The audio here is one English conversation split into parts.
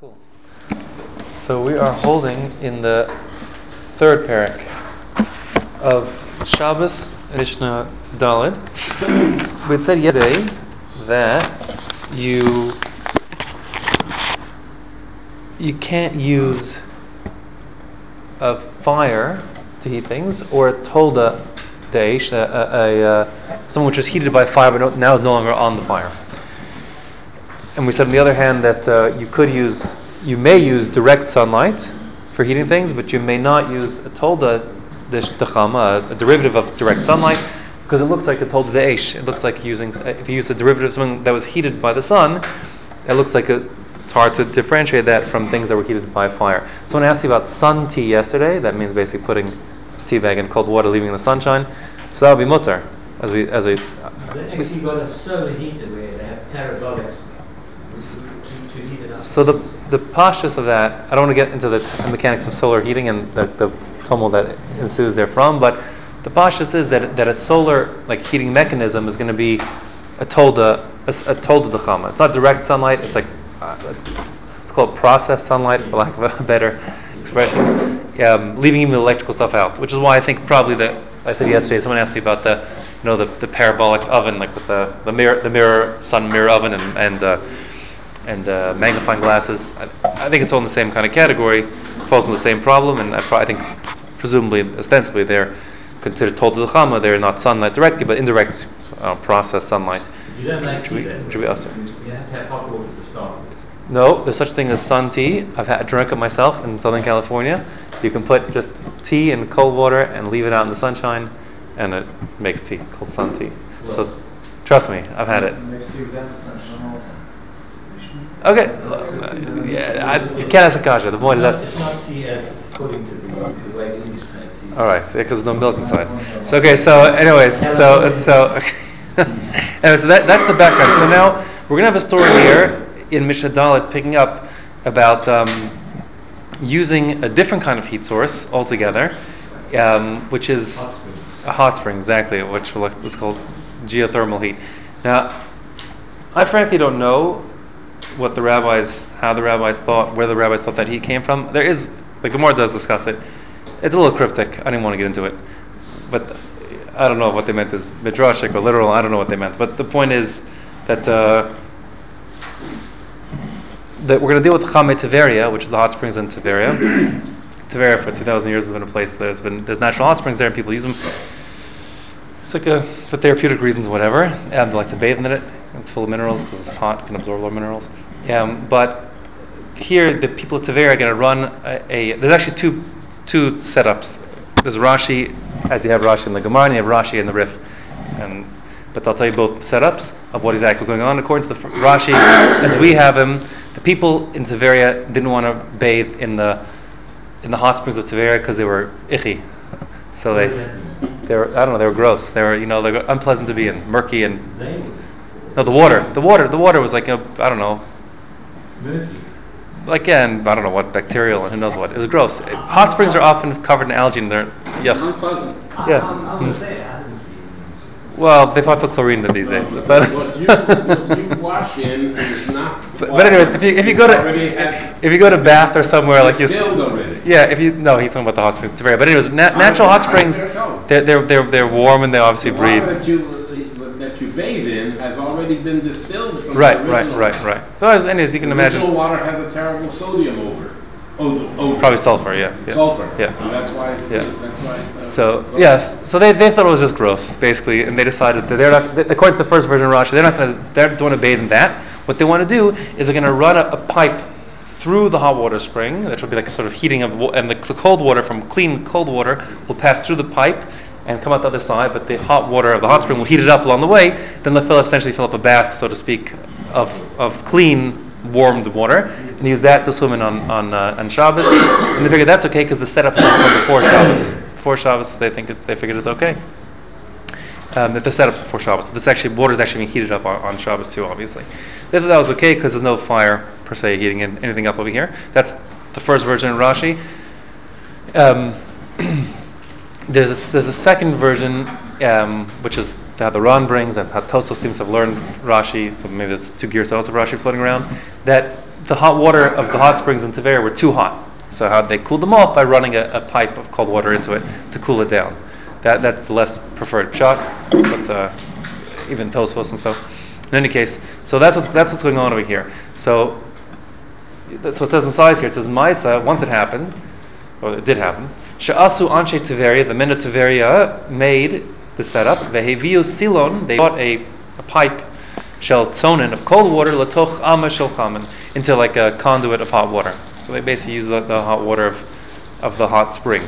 Cool. So we are holding in the third parak of Shabbos, Mishnah Daled. We had said yesterday that you can't use a fire to heat things, or a tolda deish, someone which is heated by fire but now is no longer on the fire. And we said on the other hand that you may use direct sunlight for heating things, but you may not use a tolda dechama, a derivative of direct sunlight, because it looks like a tolda deish. It looks like if you use a derivative of something that was heated by the sun, it looks like it's hard to differentiate that from things that were heated by fire. Someone asked you about sun tea yesterday. That means basically putting a tea bag in cold water, leaving in the sunshine. So that would be mutter. They actually got a solar heater where they have parabolics to heat it up. So the pashtus of that, I don't want to get into the mechanics of solar heating and the tumult that ensues therefrom, but the pashtus is that a solar heating mechanism is going to be a tolda dechama. It's not direct sunlight. It's like it's called processed sunlight, for lack of a better expression, leaving even the electrical stuff out. Which is why I think probably that I said yesterday. Someone asked me about the parabolic oven, like with the sun mirror oven and magnifying glasses. I think it's all in the same kind of category, falls in the same problem, and I think presumably, ostensibly, they're considered tolda dechama. They're not sunlight directly, but indirect processed sunlight. You don't like tea then? You have to have hot water to start with. No, there's such a thing as sun tea. I've drunk it myself in Southern California. You can put just tea in cold water and leave it out in the sunshine, and it makes tea called sun tea. Well, so trust me, I've had it. Okay. I can't ask a kasha. The point is it's not tea as according to the way the English make tea. All right, because there's no milk inside. So okay. So anyways, anyway, so that's the background. So now we're gonna have a story here in Mishnah Dalet picking up about using a different kind of heat source altogether, which is a hot spring, exactly, which is called geothermal heat. Now, I frankly don't know how the rabbis thought, where the rabbis thought that heat came from. There is, the Gemara does discuss it. It's a little cryptic. I didn't want to get into it, but I don't know what they meant is midrashic or literal. I don't know what they meant, but the point is that we're going to deal with Chame Tiveria, which is the hot springs in Tiveria. Tiveria for 2,000 years has been a place there's natural hot springs there and people use them. It's like for therapeutic reasons, whatever. They like to bathe in it. It's full of minerals because it's hot, can absorb a lot of minerals. But here, the people of Tiveria are going to run there's actually two setups. There's Rashi, as you have Rashi in the Gemara, and you have Rashi in the Rif. But I'll tell you both setups of what exactly was going on. According to the Rashi, as we have him, the people in Tiveria didn't want to bathe in the hot springs of Tiveria because they were ichi. So they were gross. They were they were unpleasant to be in, murky and the water was like murky. And I don't know what, bacterial and who knows what. It was gross. Hot springs are often covered in algae and they're yuck. Unpleasant. Yeah. I was there. I didn't see it. Well, they probably put chlorine in these days. But you wash in and it's not. But anyways, if you go to Bath or somewhere like you. Distilled already. Yeah, he's talking about the hot springs. But anyways, natural hot springs, they're warm and they obviously breathe. That you bathe in has already been distilled from Right. the original. So anyways, you can imagine. Original water has a terrible sodium odor. Probably sulfur, yeah. Sulfur. Yeah. And that's why it's. So yes, so they thought it was just gross, basically, and they decided that they're not. According to the first version of Rashi, they don't want to bathe in that. What they want to do is they're going to run a pipe through the hot water spring. That will be like a sort of heating of, and the cold water from clean cold water will pass through the pipe and come out the other side, but the hot water of the hot spring will heat it up along the way. Then they'll essentially fill up a bath, so to speak, of clean, warmed water, and use that to swim in on Shabbos. And they figured that's okay because the setup is before Shabbos. Before Shabbos, they figured it's okay. That the setup before Shabbos. Water is actually being heated up on Shabbos too, obviously. They thought that was okay because there's no fire per se heating anything up over here. That's the first version of Rashi. There's a second version, which is how the Ran brings, and how Tosfos seems to have learned Rashi, so maybe there's two gears also of Rashi floating around, that the hot water of the hot springs in Tveria were too hot. So how they cooled them off by running a pipe of cold water into it to cool it down. That's the less preferred shot, but even Tosfos and so. In any case, so that's what's going on over here. So that's what it says in size here. It says Maisa, once it happened, or it did happen. She'asu anshe Tveria, the men of Tveria made the setup. Veheviu silon, they bought a pipe shel tzonin of cold water latoch ama shel chamen, into like a conduit of hot water. So they basically use the hot water of the hot spring.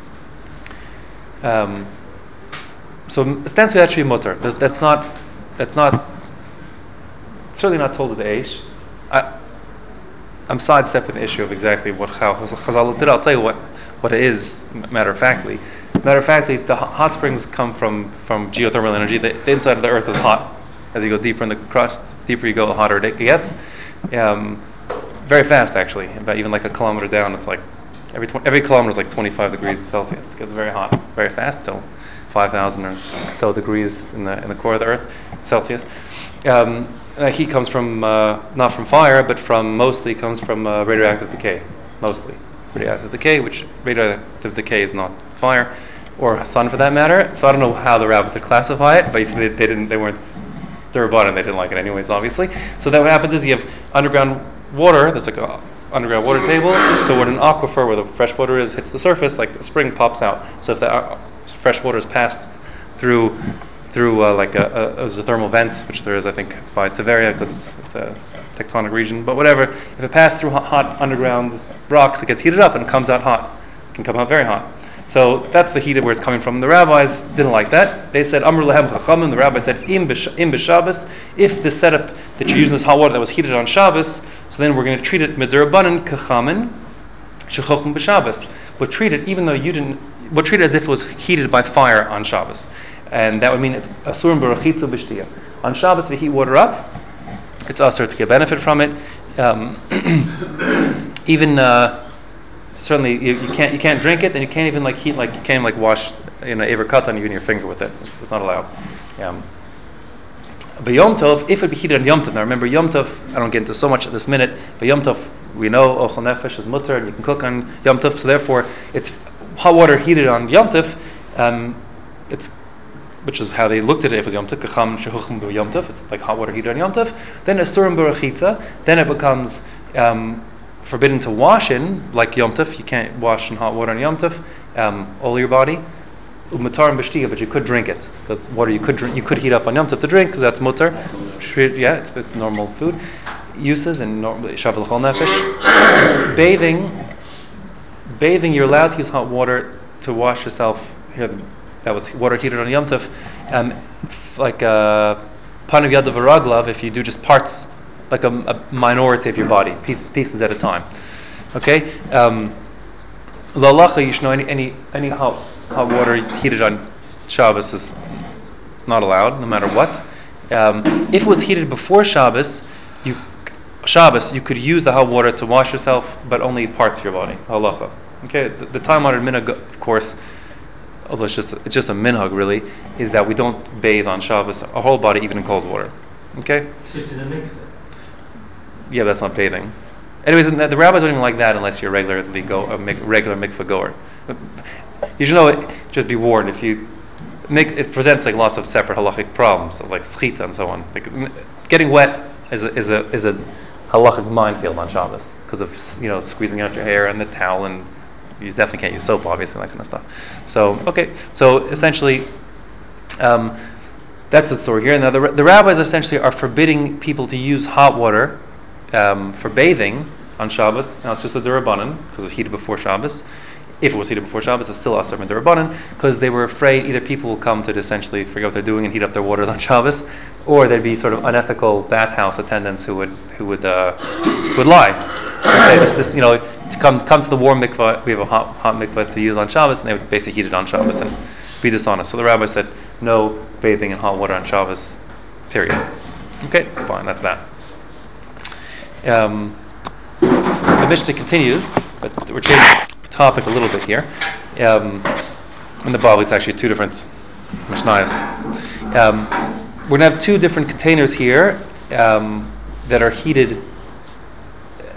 So ostensibly that should be mutter. That's not certainly not told to the Eish. I'm sidestepping the issue of exactly how Chazal looked at it. I'll tell you what it is, matter of factly. Matter of factly, the hot springs come from geothermal energy. The inside of the earth is hot. As you go deeper in the crust, deeper you go, the hotter it gets. Very fast, actually. About even like a kilometer down, it's like every kilometer is like 25 degrees Celsius. It gets very hot, very fast, till 5,000 or so degrees in the core of the earth, Celsius. Heat comes from not from fire, but mostly comes from radioactive decay. Mostly radioactive decay, which radioactive decay is not fire or sun for that matter. So I don't know how the rabbis would classify it. Basically, they weren't Durabban, and they didn't like it anyways, obviously. So then what happens is you have underground water. There's like a underground water table. So when an aquifer, where the fresh water is, hits the surface, like the spring pops out. So if the fresh water is passed through like there's a thermal vent, which there is, I think, by Tveria, because it's a tectonic region. But whatever, if it passed through hot underground rocks, it gets heated up and comes out hot. It can come out very hot. So that's the heat of where it's coming from. The rabbis didn't like that. They said, Amr lehem chachamim. The rabbi said, Im b'Shabbos. If the setup that you're using this hot water that was heated on Shabbos, so then we're going to treat it midurabanan kachamin shechochim b'Shabbos. We'll treat it even though you didn't. We'll treat it as if it was heated by fire on Shabbos, and that would mean it's asurim b'rachitzu b'shtiya. On Shabbos, if you heat water up, it's asur to get benefit from it. Certainly, you can't drink it, and you can't even you can't wash Aver Katan even your finger with it. It's not allowed. But Yom Tov, if it be heated on Yom Tov, now remember Yom Tov, I don't get into so much at this minute, but Yom Tov, we know Ochel Nefesh is mutter, and you can cook on Yom Tov, so therefore it's hot water heated on Yom Tov, which is how they looked at it. If it was Yom Tov, Kacham Shechuchim B'Yom Yom Tov, it's like hot water heated on Yom Tov. Then Asurim B'Rachitza, then it becomes forbidden to wash in, like Yom Tov. You can't wash in hot water on Yom Tov, all your body. Umatar and b'shtiya, but you could drink it, because water you could heat up on Yom Tov to drink, because that's mutar. Yeah, it's normal food uses and normal shavel chol nefesh. Bathing, you're allowed to use hot water to wash yourself. Here, that was water heated on Yom Tov, like panav yadav v'raglav. If you do just parts, like a minority of your body, pieces at a time. Okay. Lalacha, you should know any hot water heated on Shabbos is not allowed, no matter what. If it was heated before Shabbos, you could use the hot water to wash yourself, but only parts of your body. Halacha. Okay. The time-honored minhag, of course, although it's just a minhag really, is that we don't bathe on Shabbos, our whole body, even in cold water. Okay. Sit in a mikveh. Yeah, that's not bathing. Anyways, the rabbis don't even like that unless you're regular mikveh goer. You should know it. Just be warned, if you it presents like lots of separate halachic problems, like schita and so on. Like, getting wet is a halachic minefield on Shabbos because of squeezing out your hair and the towel, and you definitely can't use soap, obviously, that kind of stuff. So essentially, that's the story here. Now the rabbis essentially are forbidding people to use hot water for bathing on Shabbos. Now it's just a durabanan because it was heated before Shabbos. If it was heated before Shabbos, it's still asur and durabanan because they were afraid either people will come to essentially forget what they're doing and heat up their waters on Shabbos, or there'd be sort of unethical bathhouse attendants who would lie. And say to come to the warm mikvah, we have a hot mikvah to use on Shabbos, and they would basically heat it on Shabbos and be dishonest. So the rabbi said no bathing in hot water on Shabbos. Period. Okay, fine. That's that. The Mishnah continues, but we're changing the topic a little bit here. In the Bible, it's actually two different Mishnayos. We're going to have two different containers here that are heated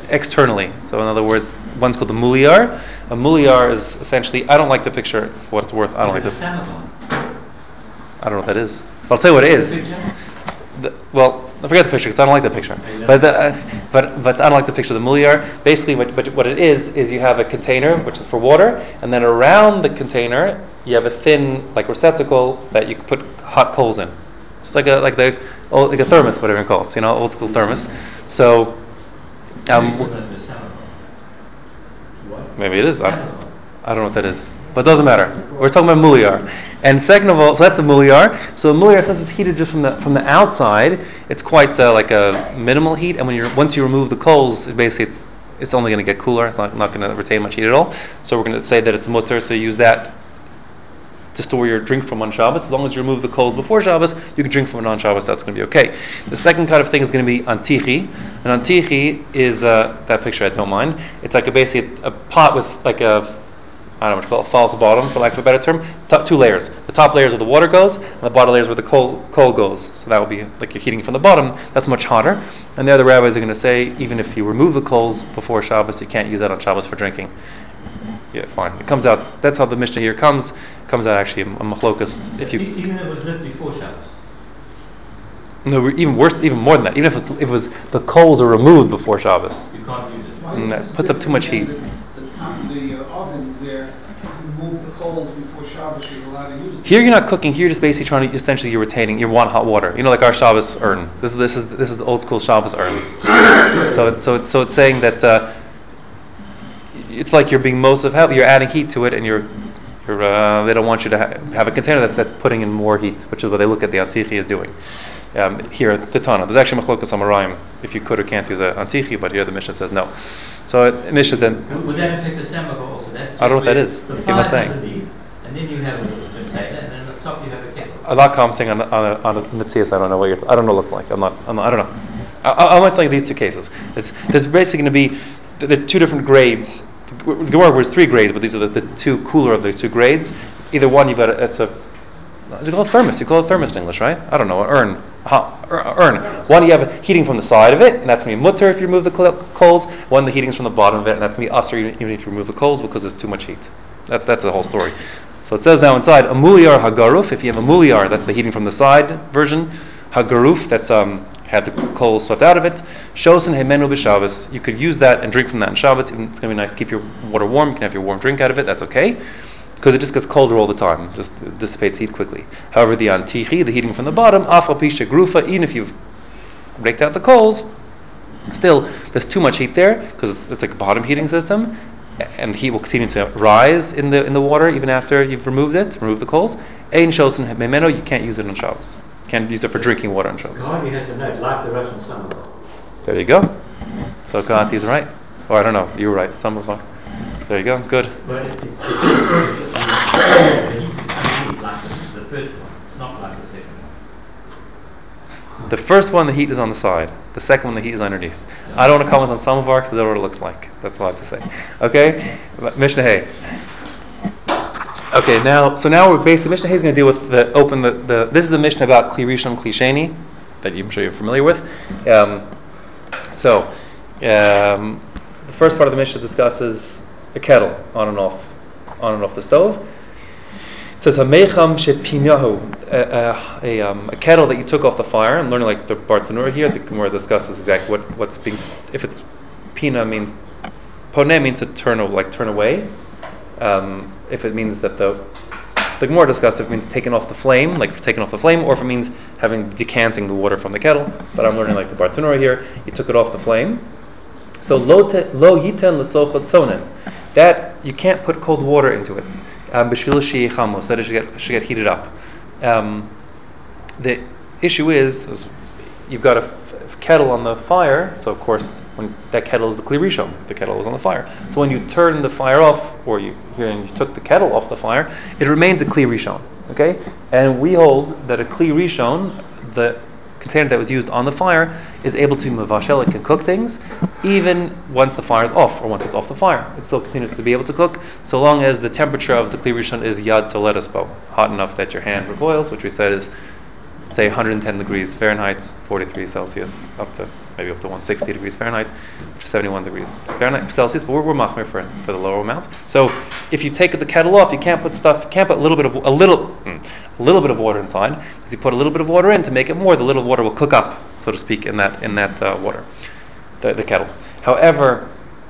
externally. So in other words, one's called the muliar. A muliar is essentially, I don't like the picture for what it's worth. I don't like this. I don't know what that is. But I'll tell you what it is. Well, I forget the picture because I don't like the picture. But I don't like the picture of the muliar. Basically, what it is you have a container which is for water, and then around the container you have a thin like receptacle that you can put hot coals in. So it's like a thermos, whatever you call it, old school thermos. So maybe it is. I don't know what that is. But it doesn't matter. We're talking about muliar. And second of all, so that's the muliar. So the muliar, since it's heated just from the outside, it's quite like a minimal heat. And once you remove the coals, it's only going to get cooler. It's not going to retain much heat at all. So we're going to say that it's mutter to use that to store your drink from on Shabbos. As long as you remove the coals before Shabbos, you can drink from it on Shabbos. That's going to be okay. The second kind of thing is going to be antichi. And antichi is that picture. I don't mind. It's like basically a pot with like a, I don't know what you call it, false bottom, for lack of a better term. Two layers. The top layers where the water goes, and the bottom layers where the coal goes. So that will be like you're heating from the bottom. That's much hotter. And there the rabbis are going to say, even if you remove the coals before Shabbos, you can't use that on Shabbos for drinking. Yeah, fine. It comes out. That's how the Mishnah here comes out actually a machlokas. Even if it was lit before Shabbos. No, even worse, even more than that. Even if it was the coals are removed before Shabbos. You can't use it. And that puts up too much heat. The oven there, remove the coals before Shabbos, you're allowed to use it. Here you're not cooking. Here you're just basically trying to essentially you're retaining. You want hot water. Like our Shabbos urn. This is the old school Shabbos urns. So it's saying that it's like you're being most of help. You're adding heat to it, and they don't want you to have a container that's putting in more heat, which is what they look at the antichi is doing. Here, the Tana. There's actually machlokas amarayim if you could or can't use an antichi, but here the Mishnah says no. So Mishnah then. Would that affect the samach also? I don't know what that is. The You're not saying. And then you have a container, and then on top you have a kettle. I'm not commenting on a Metzias. I don't know I don't know what it looks like. I don't know. I'm not telling these two cases. There's basically going to be the two different grades. The Gemara was 3 grades, but these are the two cooler of the 2 grades. Either one, you've got you call it thermos. You call it thermos in English, right? I don't know, an urn. Urn. One, you have heating from the side of it, and that's going to be mutter if you remove the coals. One, the heating's from the bottom of it, and that's going to be usher even if you remove the coals because there's too much heat. That's the whole story. So it says now inside, a muliar hagaruf. If you have a muliar, that's the heating from the side version. Hagaruf, that's had the coals swept out of it. Shosen hemenu b'Shabbos. You could use that and drink from that on Shabbos. It's going to be nice to keep your water warm. You can have your warm drink out of it. That's okay. Because it just gets colder all the time. Just dissipates heat quickly. However, the antichi, the heating from the bottom, afal pisha grufa, even if you've raked out the coals, still there's too much heat there because it's like a bottom heating system, and the heat will continue to rise in the water even after you've removed the coals. Ein shosen memeno, you can't use it on Shabbos. You can't use it for drinking water on Shabbos. Kahati has a note, like the Russian summer. There you go. So Kahati's right. Or I don't know, you were right. Some of them. There you go. Good. But the heat is underneath like the first one. It's not like the second one. The first one, the heat is on the side. The second one, the heat is underneath. Yeah. I don't want to comment on some of our because I don't know what it looks like. That's all I have to say. Okay? Mishnah Hay. Okay, now we're basically, Mishnah Hay is going to deal with this is the Mishnah about Kli Rishon, Kli Sheni, that I'm sure you're familiar with. The first part of the Mishnah discusses a kettle on and off the stove. It says Hamecham shepinahu, a kettle that you took off the fire. I'm learning like the Bartanura here. The Gemara discusses exactly what's being. If it's pina means poneh means to turn away. If it means that the Gemara discusses if it means taken off the flame, or if it means decanting the water from the kettle. But I'm learning like the Bartanura here. You took it off the flame. So lo yiten l'sochot sonen, that you can't put cold water into it. B'shvil she'ei chamos, that it should get heated up. The issue is you've got a kettle on the fire. So of course, when that kettle is the Kli Rishon, the kettle is on the fire. So when you turn the fire off, or you took the kettle off the fire, it remains a Kli Rishon. Okay, and we hold that a Kli Rishon, the container that was used on the fire, is able to mavashel. It can cook things even once the fire is off, or once it's off the fire. It still continues to be able to cook, so long as the temperature of the Kli Rishon is yad soledas bo, hot enough that your hand recoils, which we said is, say, 110 degrees Fahrenheit, 43 Celsius, up to maybe up to 160 degrees Fahrenheit, which is 71 degrees Fahrenheit Celsius. But we're machmir for the lower amount. So if you take the kettle off, you can't put a little bit of water inside, because you put a little bit of water in to make it more. The little water will cook up, so to speak, in that water, the kettle. However,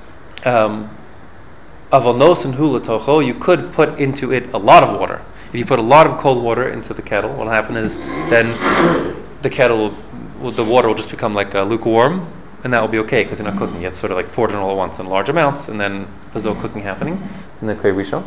Avonos and hula tocho, you could put into it a lot of water. If you put a lot of cold water into the kettle, what will happen is then the kettle the water will just become like lukewarm, and that will be okay because you're not cooking. It's sort of like poured in all at once in large amounts, and then there's no cooking happening in the Klei Rishon.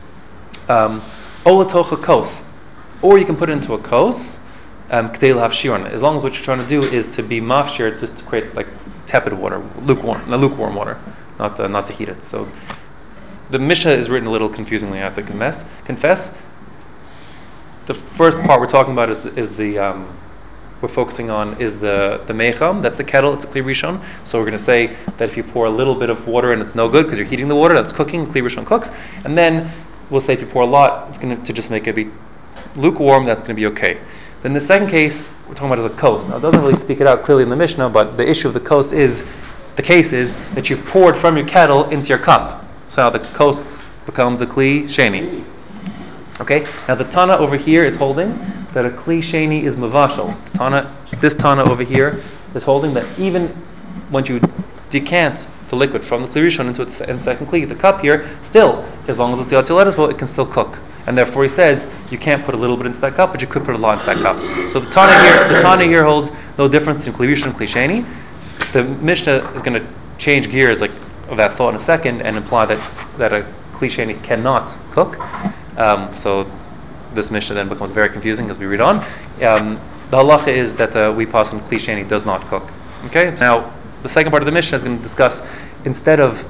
Ola tocha kos, or you can put it into a kos. K'dei l'hafshiron, as long as what you're trying to do is to be mafshir, just to create like tepid water, lukewarm water, not to heat it. So the Mishnah is written a little confusingly, I have to confess. The first part we're talking about we're focusing on is the mecham, that's the kettle, it's a Klei Rishon. So we're going to say that if you pour a little bit of water and it's no good because you're heating the water, that's cooking, Klei Rishon cooks. And then we'll say if you pour a lot, it's going to just make it be lukewarm, that's going to be okay. Then the second case we're talking about is a kos. Now it doesn't really speak it out clearly in the Mishnah, but the issue of the kos is, the case is that you've poured from your kettle into your cup. So now the kos becomes a Kli Sheni. Okay? Now the Tana over here is holding that a Kli Sheni is mavashal. This Tana over here is holding that even when you decant the liquid from the Klei Rishon into its second Kli, the cup here, still, as long as it's Yatzel Lettuce, it can still cook. And therefore he says you can't put a little bit into that cup, but you could put a lot into that cup. So the Tana here holds no difference between Klei Rishon and Kli Sheni. The Mishnah is going to change gears of that thought in a second and imply that a Kli Sheni cannot cook. So this Mishnah then becomes very confusing as we read on. The halacha is that we pass on Kli Sheni does not cook. Okay. Now the second part of the Mishnah is going to discuss instead of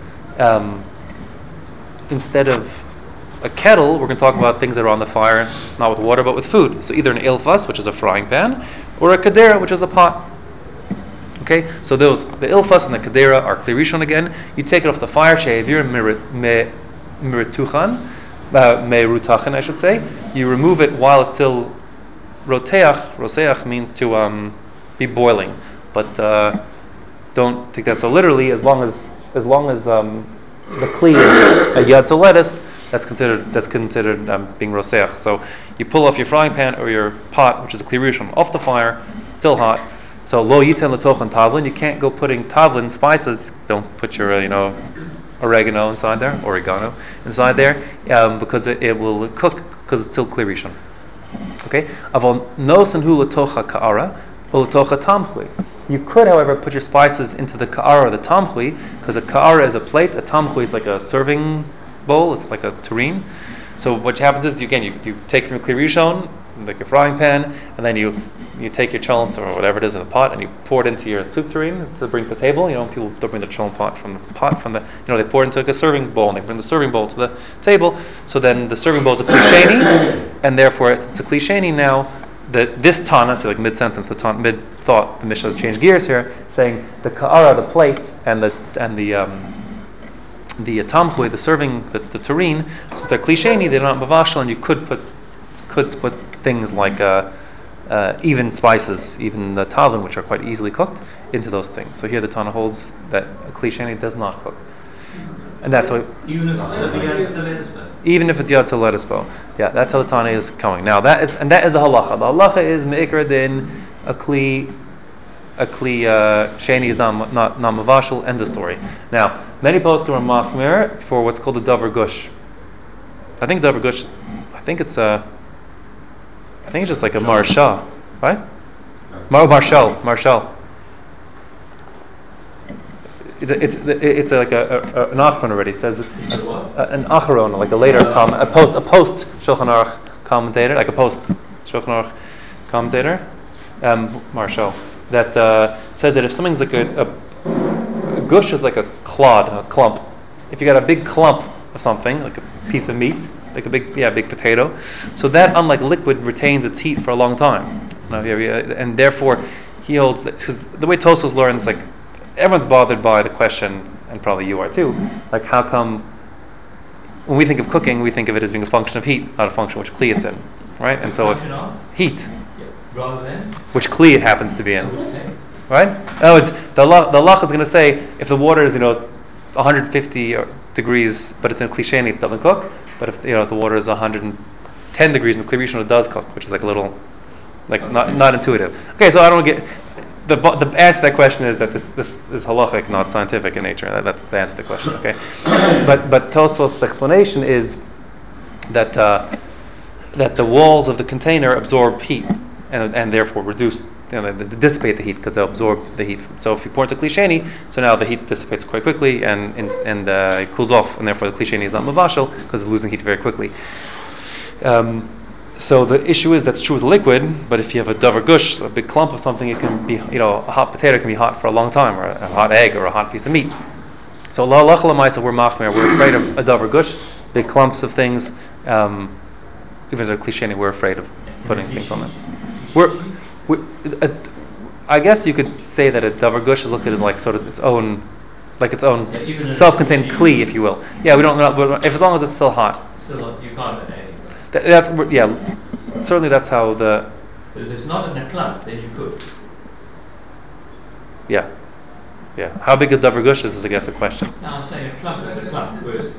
a kettle, we're going to talk about things that are on the fire, not with water but with food. So either an ilfas, which is a frying pan, or a kadera, which is a pot. Okay, so the ilfas and the kadera are Klei Rishon again. You take it off the fire, she'evir merutachan, I should say. You remove it while it's still roteach. Roseach means to be boiling, but don't take that so literally. As long as the kli is a yatzel lettuce, that's considered being roseach. So you pull off your frying pan or your pot, which is a Klei Rishon, off the fire, still hot. So lo yiten letochan tavlin. You can't go putting tavlin spices. Don't put your oregano inside there, because it will cook because it's still Klei Rishon. Okay. Avol nosenhu letocha ka'ara or letocha tamchui. You could, however, put your spices into the ka'ara or the tamchui, because a ka'ara is a plate, a tamchui is like a serving bowl, it's like a tureen. So what happens is, you take from your Klei Rishon, like your frying pan, and then you take your cholent or whatever it is in the pot, and you pour it into your soup tureen to bring to the table. People don't bring the cholent pot from the they pour it into like a serving bowl, and they bring the serving bowl to the table. So then the serving bowl is a Kli Sheni, and therefore it's a Kli Sheni now. This Tana, so like mid-sentence, mid-thought, the Mishnah has changed gears here, saying the ka'ara, the plate, and the tamchui, the serving, the tureen, since they're Kli Sheni, they're not mavashal, and you could put things like even spices, even the tavlin, which are quite easily cooked, into those things. So here the Tana holds that a Kli Sheni does not cook, and that's why. Even if it's Yatzel Lettuce bow. Yeah, that's how the Tana is coming. Now that is the halacha. The halacha is meikra din a kli sheni is not mavashal. End of story. Now many poskim are machmir for what's called a davar gush. I think davar gush. I think it's just like a marsha, right? Marshal. It's like an achron already. It says an achron, like a later a post Shulchan Aruch commentator, like a post Shulchan Aruch commentator, Marshal, that says that if something's like a gush is like a clod, a clump. If you got a big clump of something, like a piece of meat, like a big potato, so that, unlike liquid, retains its heat for a long time. And therefore he holds that, because the way Tosfos learns, like, everyone's bothered by the question, and probably you are too, like how come when we think of cooking, we think of it as being a function of heat, not a function which kli it's in, right? And so if heat, rather than which kli it happens to be in, right? Oh, it's the halacha is going to say if the water is 150 degrees, but it's in klisheni, it doesn't cook. But if if the water is 110 degrees in klirishon, it does cook, which is like a little not intuitive. Okay, so I don't get the answer to that question is that this is halachic, not scientific in nature. That's the answer to the question. Okay, but Tosfos' explanation is that that the walls of the container absorb heat and therefore reduce. They dissipate the heat because they'll absorb the heat. So if you pour into klisheni, so now the heat dissipates quite quickly and it cools off, and therefore the klisheni is not mavashel because it's losing heat very quickly. So the issue is that's true with liquid, but if you have a davar gush, a big clump of something, it can be a hot potato can be hot for a long time, or a hot egg, or a hot piece of meat. So la lamaisa, we're machmer, we're afraid of a davar gush, big clumps of things. Even at a klisheni, we're afraid of putting things on it. I guess you could say that a davar gush is looked at as like sort of its own self-contained kli, if you will. Yeah, we don't know, if as long as it's still hot. Still, you can't do anything. Certainly that's how the. But if it's not in a clump, then you could. Yeah. How big a davar gush is I guess a question. No, I'm saying a clump is a clump. Whereas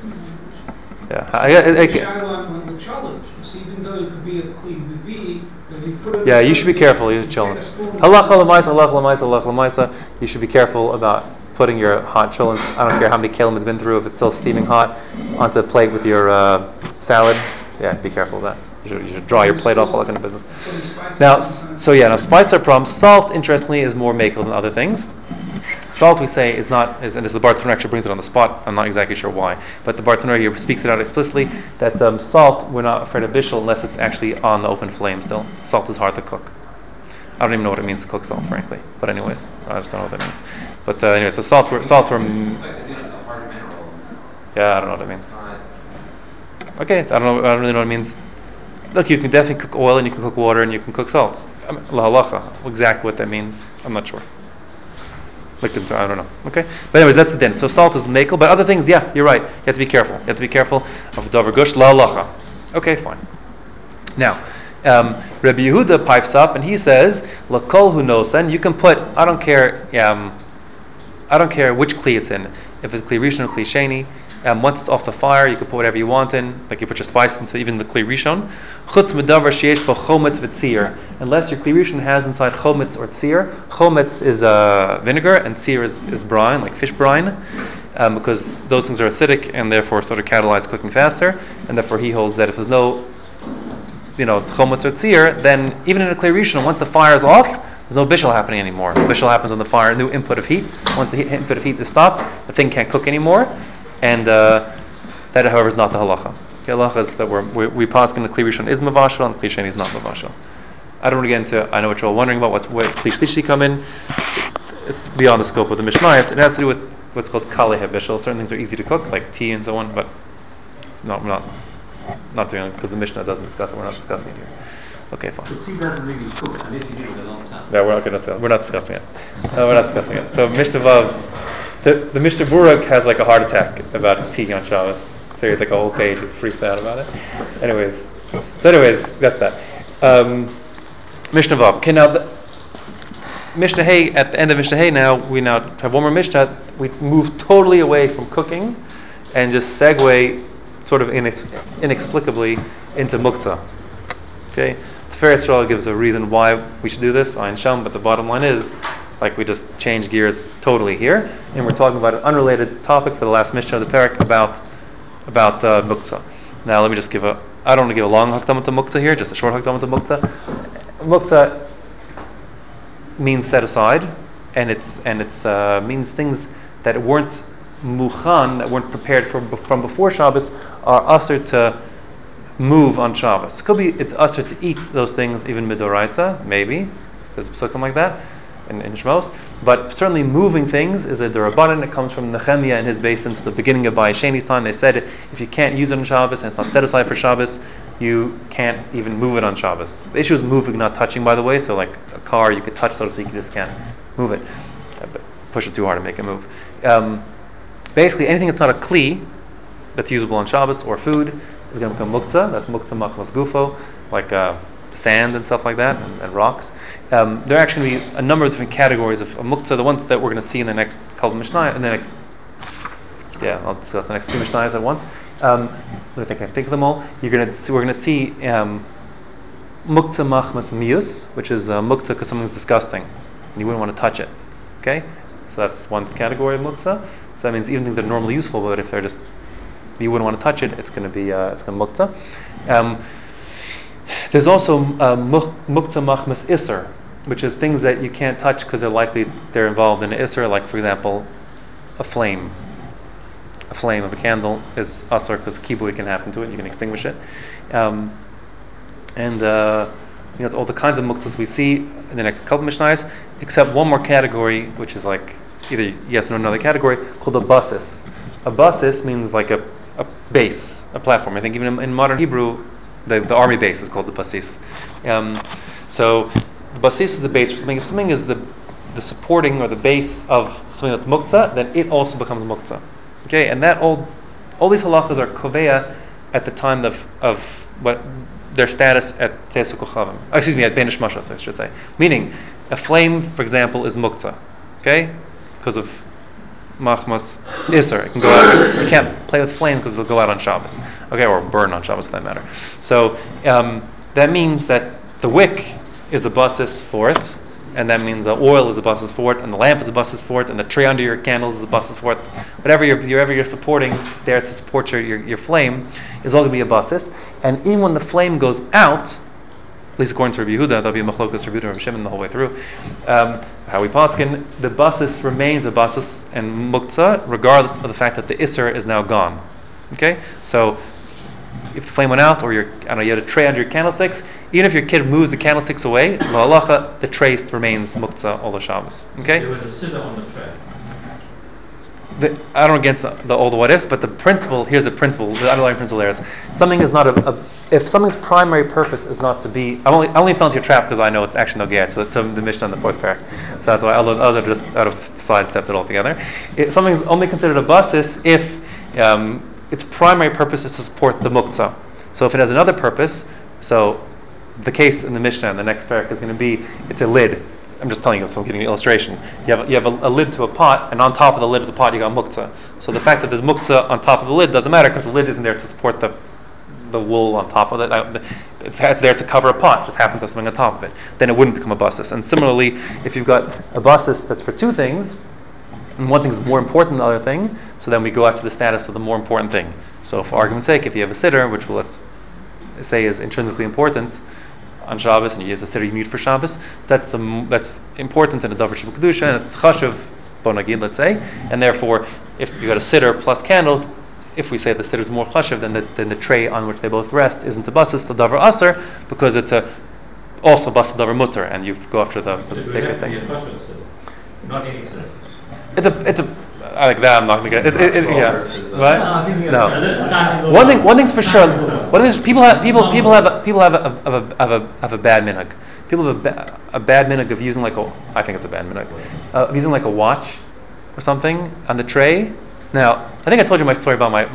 on the challenge, even though it could be a clean V, if you put it. You should be careful. You're chilling. Halacha l'maisa. You should be careful about putting your hot cholent. I don't care how many kelim it's been through. If it's still steaming hot, onto the plate with your salad. Yeah, be careful of that. You should draw your plate off, all that kind of business. Now spices are problem. Salt, interestingly, is more makel than other things. Salt, we say, is not, and this the Bartanur actually brings it on the spot. I'm not exactly sure why, but the Bartanur here speaks it out explicitly that salt, we're not afraid of bishul unless it's actually on the open flame still. Salt is hard to cook. I don't even know what it means to cook salt, frankly. But anyways, I just don't know what that means. But anyway, so salt. It's like it's a hard mineral. Yeah, I don't know what it means. Okay, I don't really know what it means. Look, you can definitely cook oil and you can cook water and you can cook salt. La halacha, exactly what that means, I'm not sure. I don't know. Okay, but anyways, that's the din. So salt is makel, but other things, yeah, you're right. You have to be careful. You have to be careful of davar gush la halacha. Okay, fine. Now, Rabbi Yehuda pipes up and he says, "Lakol hu nosen." You can put. I don't care which kli it's in. If it's kli rishon or kli sheni. Once it's off the fire, you can put whatever you want in. Like you put your spices into even the kli rishon. Chutz medavar sheyesh bo chometz v'tzir. Unless your kli rishon has inside chometz or tzir. Chometz is vinegar and tzir is brine, like fish brine, because those things are acidic and therefore sort of catalyze cooking faster. And therefore he holds that if there's no, chometz or tzir, then even in a kli rishon, once the fire is off, there's no bishul happening anymore. Bishul happens when the fire, new input of heat. Once the input of heat is stopped, the thing can't cook anymore. And that, however, is not the halacha. The halacha is that we pass in the kli rishon is mavashel and the kli sheni is not mavashel. I don't want to get into. I know what you're all wondering about. Where kli shlishi come in? It's beyond the scope of the Mishnayos. It has to do with what's called kalei habishul. Certain things are easy to cook, like tea and so on, but it's not doing it because the Mishnah doesn't discuss it. We're not discussing it here. Okay, fine. The tea doesn't really cook unless you do it a long time. Yeah, we're not discussing it. We're not discussing it. So Mishnah Vav. The Mishnah Berurah has like a heart attack about tea on Shabbos. So he's like a whole page and freaks out about it. Anyways, that's that. Mishnah Vav. Okay, now Mishnah Hay, at the end of Mishnah Hay now, we now have one more Mishnah. We move totally away from cooking and just segue sort of inexplicably into Muktzah. Okay? The Tiferes Yisrael gives a reason why we should do this, Ayin Sham, but the bottom line is, like we just changed gears totally here, and we're talking about an unrelated topic for the last Mishnah of the Perek about Muktzah. Now let me just give I don't want to give a long Hakdamah to Muktzah here, just a short Hakdamah to Muktzah. Muktzah means set aside, and it's means things that weren't muchan, that weren't prepared from before Shabbos, are usher to move on Shabbos. Could be it's usher to eat those things even midoraisa, maybe there's something like that in Shmos, but certainly moving things is a derabanan. It comes from Nehemiah and his base into the beginning of Bayesheni's time. They said if you can't use it on Shabbos and it's not set aside for Shabbos, you can't even move it on Shabbos. The issue is moving, not touching, by the way. So like a car, you could touch, so to speak, you just can't move it. But push it too hard to make it move. Basically, anything that's not a kli that's usable on Shabbos or food is going to become muktzah. That's muktzah makmas gufo, like sand and stuff like that, and rocks. There are actually going to be a number of different categories of muktzah. The ones that we're going to see in the next couple of Mishnah, I'll discuss the next few Mishnahs at once. I think I think of them all. We're going to see muktzah machmas mius, which is muktzah because something's disgusting and you wouldn't want to touch it. Okay, so that's one category of muktzah. So that means even things that are normally useful, but if they're just you wouldn't want to touch it, it's going to be muktzah. There's also muktzah machmas iser, which is things that you can't touch because they're involved in an iser. Like for example, a flame. A flame of a candle is asar because kibui can happen to it. You can extinguish it, all the kinds of muktzahs we see in the next couple of mishnayos, except one more category, which is like either yes or no another category called a basis. A basis means like a base, a platform. I think even in modern Hebrew, the army base is called the basis. So the basis is the base for something. If something is the supporting or the base of something that's muktzah, then it also becomes muktzah. Okay, and that all these halachas are koveya at the time of what their status at Tzeisu Kochavim. At Benish Mashas, I should say. Meaning, a flame, for example, is muktzah. Okay, because of machmas iser. It can go out. You can't play with flame because it'll go out on Shabbos. Okay, or burn on Shabbos for that matter. So that means that the wick is a basis for it. And that means the oil is a basis for it, and the lamp is a basis for it, and the tray under your candles is a basis for it. Whatever you're supporting there to support your flame is all going to be a basis. And even when the flame goes out, at least according to Rabbi Yehuda, there'll be a machlokas Rabbi Yehuda and Rabbi Shimon the whole way through. How we paskin, the basis remains a basis and muktzah, regardless of the fact that the iser is now gone. Okay, so if the flame went out, or you had a tray under your candlesticks, even if your kid moves the candlesticks away, the tray remains muktzah all the Shabbos. Okay? There was a siddur on the tray. I don't against all the what ifs, but the principle, here's the principle, the underlying principle there is something is not if something's primary purpose is not to be, I only fell into your trap because I know it's actually no get to the Mishnah in the fourth parak. So that's why others are just out of sidestepped it altogether. Something's only considered a basis if its primary purpose is to support the muktzah. So if it has another purpose, so the case in the Mishnah in the next parak is going to be it's a lid. I'm just telling you, so I'm giving you an illustration. You have a lid to a pot, and on top of the lid of the pot you got muktzah. So the fact that there's muktzah on top of the lid doesn't matter because the lid isn't there to support the wool on top of it. It's there to cover a pot. It just happens to have something on top of it. Then it wouldn't become a basis. And similarly, if you've got a basis that's for two things, and one thing is more important than the other thing, so then we go up to the status of the more important thing. So for argument's sake, if you have a siddur, which let's say is intrinsically important on Shabbos, and you use a siddur you need for Shabbos, so that's important in a davar shebul kedusha, and it's chashuv bonagid, let's say, and therefore, if you got a siddur plus candles, if we say the siddur is more chashuv, then the tray on which they both rest isn't a basis, the davar aser, because it's also basis davar mutter, and you go after the bigger thing. Not any siddur. It's a I like that. I'm not going to get it. Yeah, right? No. One thing's for sure. One thing is people have a bad minhag. People have a bad minhag of using I think it's a bad minhag of using like a watch or something on the tray. Now I think I told you my story about my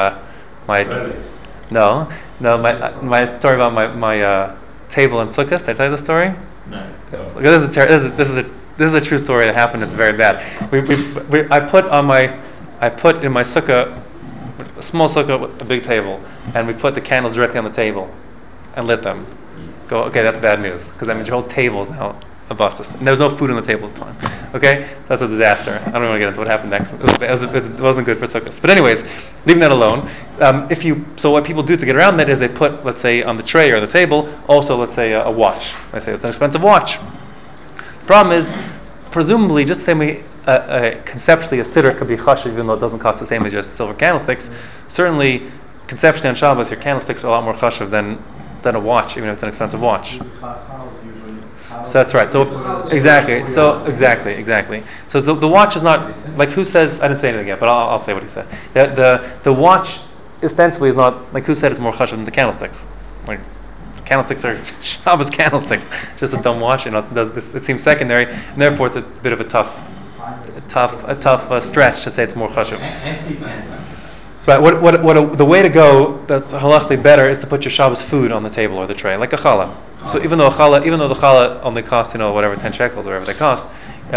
story about my table in Sukkot. Did I tell you the story? No. This is a true story that happened. It's very bad. I put in my sukkah, a small sukkah with a big table, and we put the candles directly on the table and lit them. Go, okay, that's bad news because that means your whole table is now a basis. And there was no food on the table at the time. Okay, that's a disaster. I don't want to get into what happened next. It wasn't good for sukkahs. But anyways, leaving that alone. So what people do to get around that is they put, let's say, on the tray or the table, also let's say a watch. Let's say it's an expensive watch. Problem is, presumably, just the same way conceptually a siddur could be chashuv, even though it doesn't cost the same as your silver candlesticks. Certainly, conceptually on Shabbos, your candlesticks are a lot more chashuv than a watch, even if it's an expensive watch. So that's right. So exactly. So exactly. So the watch is not like who says. I didn't say anything yet, but I'll say what he said. The watch ostensibly is not like who said it's more chashuv than the candlesticks. Like, candlesticks are Shabbos candlesticks. Just a dumb watch, it seems secondary, and therefore it's a bit of a tough stretch to say it's more chashuv. Empty candle. But the way to go that's halachically better is to put your Shabbos food on the table or the tray, like a challah. So even though the challah only costs, whatever 10 shekels or whatever they cost,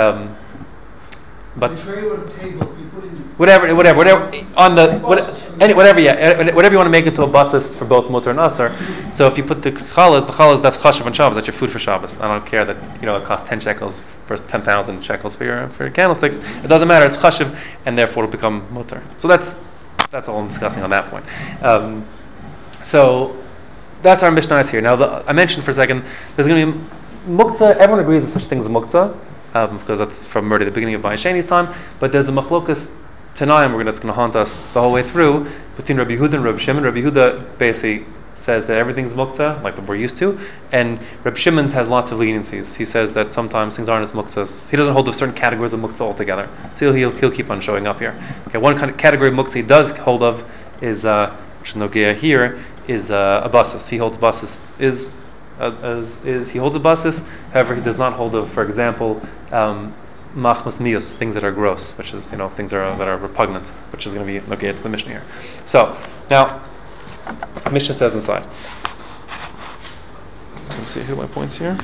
but The tray or the table, you put in. whatever on the whatever you want to make into a basis for both mutar and asar. So if you put the challahs that's chashav on Shabbos, that's your food for Shabbos. I don't care that it costs 10 shekels versus 10,000 shekels for your candlesticks. It doesn't matter. It's chashav, and therefore it'll become mutar. So that's all I'm discussing on that point. So that's our Mishnah here. Now I mentioned for a second there's going to be muktzah. Everyone agrees that such things as muktzah. Because that's from already the beginning of Bayesheni's time, but there's a machlokas tanaim that's going to haunt us the whole way through between Rabbi Yehuda and Rabbi Shimon. Rabbi Yehuda basically says that everything's muktzah, like we're used to, and Rabbi Shimon has lots of leniencies. He says that sometimes things aren't as muktzahs. He doesn't hold to certain categories of muktzah altogether, so he'll keep on showing up here. Okay, one kind of category of muktzah he does hold of is, which is nogea here, is a basis. He holds basis is he holds a basis. However, he does not hold of, for example, machmas mius, things that are gross, which is things that are repugnant, which is going to be nogea to the Mishnah here. So now, Mishnah says inside. Let me see here my points here.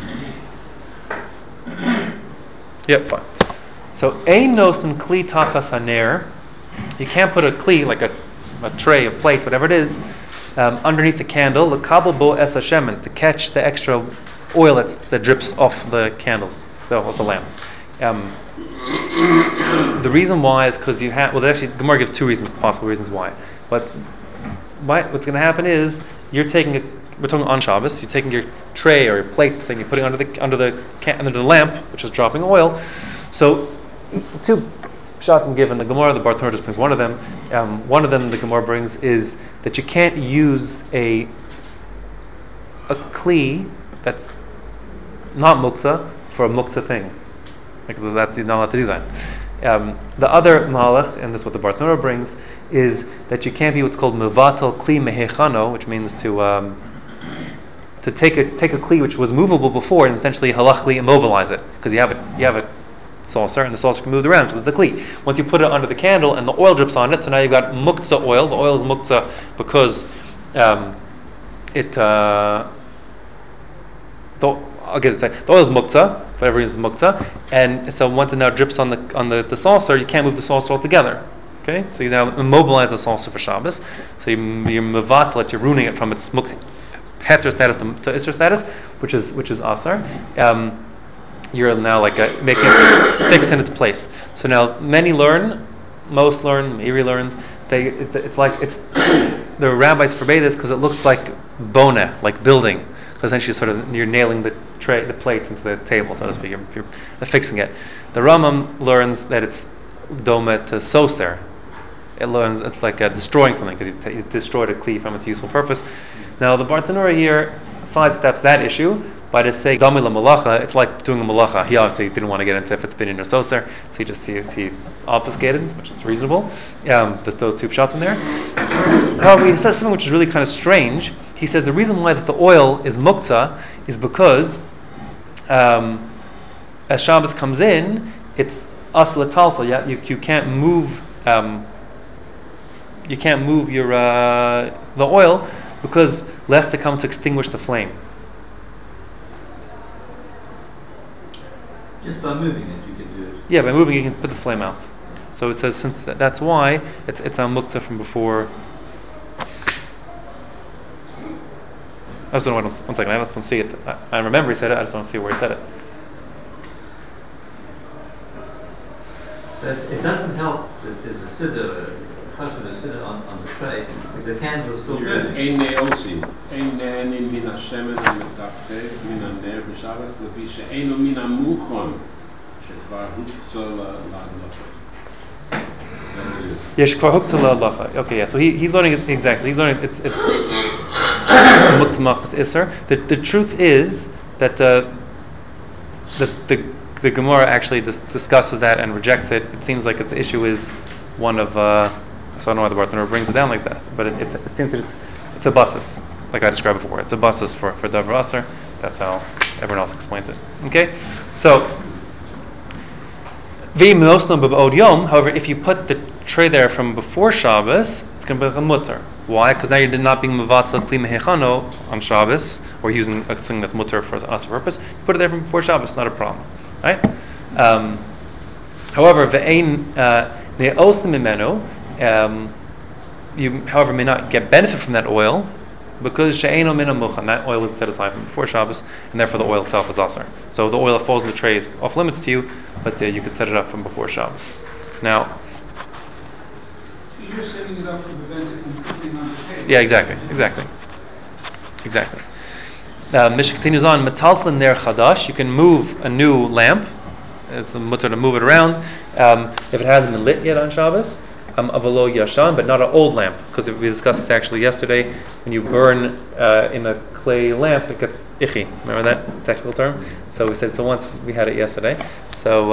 Yep, fine. So ein nosen kli tachas haner. You can't put a kli like a tray, a plate, whatever it is, underneath the candle, l'kabel bo es hashemen, to catch the extra oil that drips off the candles, off the lamp. The reason why is because Gemara gives two possible reasons why. But what's going to happen is we're talking on Shabbos, you're taking your tray or your plate thing, you're putting under the lamp, which is dropping oil. So two shots I'm given the Gemara, the Bartanura just brings one of them. One of them the Gemara brings is that you can't use a kli that's not muktzah for a muktzah thing. Like that's you're not allowed to do that. The other malach, and this is what the Bartanura brings, is that you can't be what's called mevatel kli mehechano, which means to take a kli which was movable before and essentially halachically immobilize it, because you have a saucer, and the saucer can move around because it's a kli. Once you put it under the candle and the oil drips on it, so now you've got muktzah oil. The oil is muktzah because the oil is muktzah, for whatever reason it's muktzah, and so once it now drips on the saucer, you can't move the saucer altogether. Okay, so you now immobilize the saucer for Shabbos. So you're mevatel, you're ruining it from its heter status to isser status, which is asar. You're now making it fixed in its place. So now most learn, Meiri learns. The rabbis forbade this because it looks like boneh, like building. Because essentially you're nailing the plate into the table, so to speak. You're fixing it. The Rambam learns that it's dome to soser. It learns it's like destroying something because you destroyed a kli from its useful purpose. Now the Bartanura here sidesteps that issue by just saying dami la malacha. It's like doing a malacha. He obviously didn't want to get into if it's binyan or soser, so he obfuscated, which is reasonable. There's those two shots in there. However, he says something which is really kind of strange. He says the reason why that the oil is muktzah is because as Shabbos comes in, it's as letaltal. Yeah, you can't move. You can't move your the oil because lest they come to extinguish the flame. Just by moving it, you can do it. Yeah, by moving you can put the flame out. So it says since that's why it's a muktzah from before. I just don't know. One second, I just want to see it. I remember he said it. I just want to see where he said it. So it doesn't help that there's a siddur, on the tray if the candle is still burning. Ein neosi, ein ne'enin min hashemen ha'metaftev min ha'ner b'Shabbos lefi she'einu min ha'muchon she'kvar huktzah la'adlacha. Yesh kvar huktzah la'adlacha. Okay, yeah. So he's learning it exactly. He's learning it's muktzah isser. The truth is that the Gemara actually discusses that and rejects it. It seems like the issue is one of so I don't know why the Bartanura brings it down like that, but it seems that it's a basis, like I described before. It's a basis for davar aser. That's how everyone else explains it. Okay, so however, if you put the tray there from before Shabbos, it's going to become mutter. Why? Because now you're not being mevatel kli mehechano on Shabbos, or using a thing that's mutter for an asa purpose. You put it there from before Shabbos, not a problem, right? However, ve'ein ne'osim mimenu, you, however, may not get benefit from that oil because she'eino min hamuchan, that oil is set aside from before Shabbos, and therefore the oil itself is aser. So the oil that falls in the tray is off limits to you, but you could set it up from before Shabbos. Now, You're just setting it up to prevent it from cooking on the table. yeah, exactly. Mishnah continues on. Metaltlin ner chadash. You can move a new lamp. It's a mutter to move it around if it hasn't been lit yet on Shabbos. Avalo yashan, but not an old lamp, because we discussed this actually yesterday. When you burn in a clay lamp, it gets ichi. Remember that technical term? So we said so once we had it yesterday. So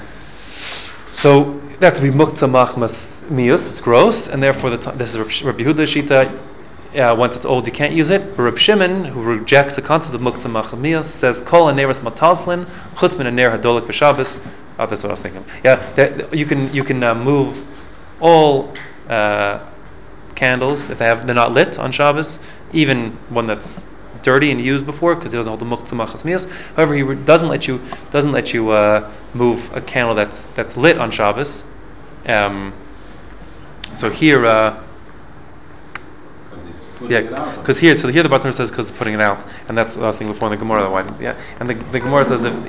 that to be muktzah machmas mius. It's gross, and therefore this is Rabbi Yehuda shita. Once it's old, you can't use it. But Reb Shimon, who rejects the concept of muktzah machmas mius, says kol aneres matalflin chutz min aner hadolik b'Shabbos. Oh, that's what I was thinking. Yeah, you can move all candles if they're not lit on Shabbos, even one that's dirty and used before, because he doesn't hold the muktzah machmas mius. However, he doesn't let you move a candle that's lit on Shabbos. So here, because here the Bartanur says because putting it out, and that's what I was thinking before in the Gemara. And the Gemara says that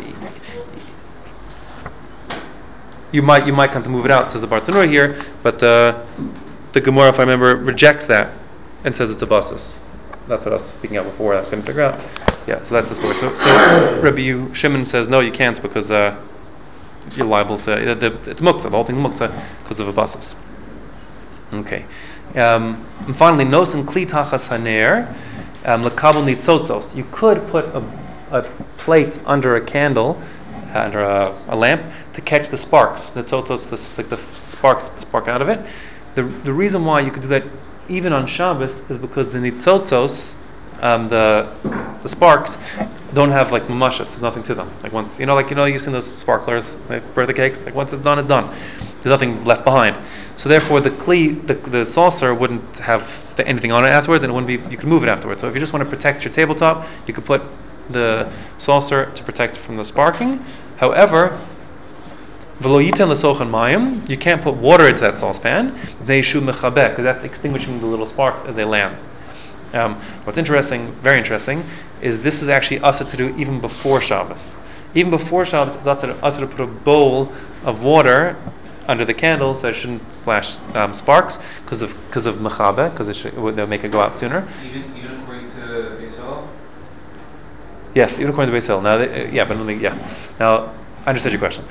you might come to move it out, says the Bartanur here, but the Gemara, if I remember, rejects that and says it's a basis. That's what I was speaking out before. I couldn't figure out. Yeah, so that's the story. So Rabbi Shimon says no, you can't, because you're liable to. It's muktzah. The whole thing's muktzah because of a basis. Okay. And finally, nos and kli tachas haner lekabel nitzotzos. You could put a plate under a candle, under a lamp, to catch the sparks. The tzotzos, like the spark out of it. The reason why you could do that even on Shabbos is because the nitzotzos, the sparks, don't have like mamashas. There's nothing to them. Like once you've seen those sparklers, like birthday cakes. Like once it's done, it's done. There's nothing left behind. So therefore, the saucer wouldn't have anything on it afterwards, and it wouldn't be. You could move it afterwards. So if you just want to protect your tabletop, you could put the saucer to protect from the sparking. However, you can't put water into that saucepan, because that's extinguishing the little sparks as they land. What's interesting, very interesting, is this is actually usher to do even before Shabbos. Even before Shabbos, it's usher to put a bowl of water under the candle so it shouldn't splash sparks because of mechabe, because they'll make it go out sooner. Even according to Beis Hillel? Yes, even according to Beis Hillel. Now, Now, I understood your question.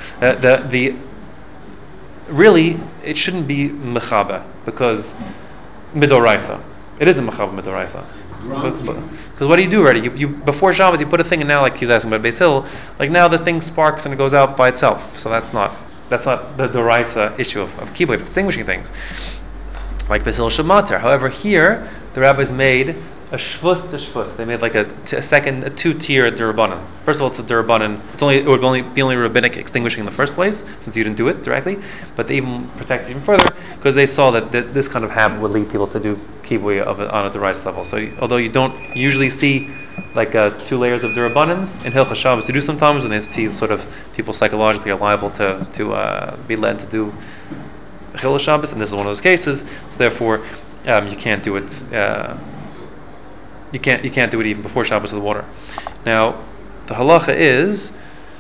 Really, it shouldn't be mechabe, because midoraisa. It isn't mechabe midoraisa. Because what do you do already? You before Shabbos you put a thing, and now, like he's asking about Beis Hillel, like now the thing sparks and it goes out by itself. So that's not the doraisa issue of kibbutz, of extinguishing things. Like Beis Hillel shemater. However, here the rabbis made a shvus to shvus. They made like a two-tier durabanan. First of all, it's a durabanan. It would only be rabbinic extinguishing in the first place, since you didn't do it directly. But they even protect it even further, because they saw that this kind of habit would lead people to do kibbutz on a derisive level. So although you don't usually see like 2 layers of durabanans in Hilchos Shabbos, you do sometimes when they see sort of people psychologically are liable to be led to do Hilchos Shabbos, and this is one of those cases. So therefore, you can't do it. You can't do it even before Shabbos with water. Now, the halacha is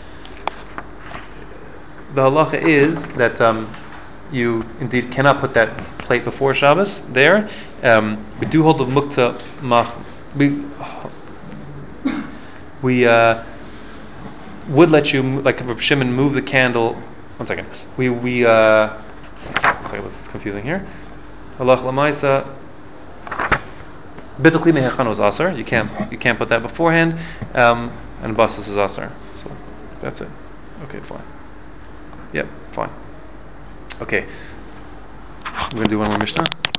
that you indeed cannot put that plate before Shabbos there. We do hold the muktzah mach. We would let you, like Reb Shimon, move the candle. 1 second. One second, it's confusing here. Halach l'maisa. Bitul kli mehechano is aser. You can't put that beforehand, and basis is aser. So that's it. Okay, fine. Yep, fine. Okay, we're gonna do one more Mishnah.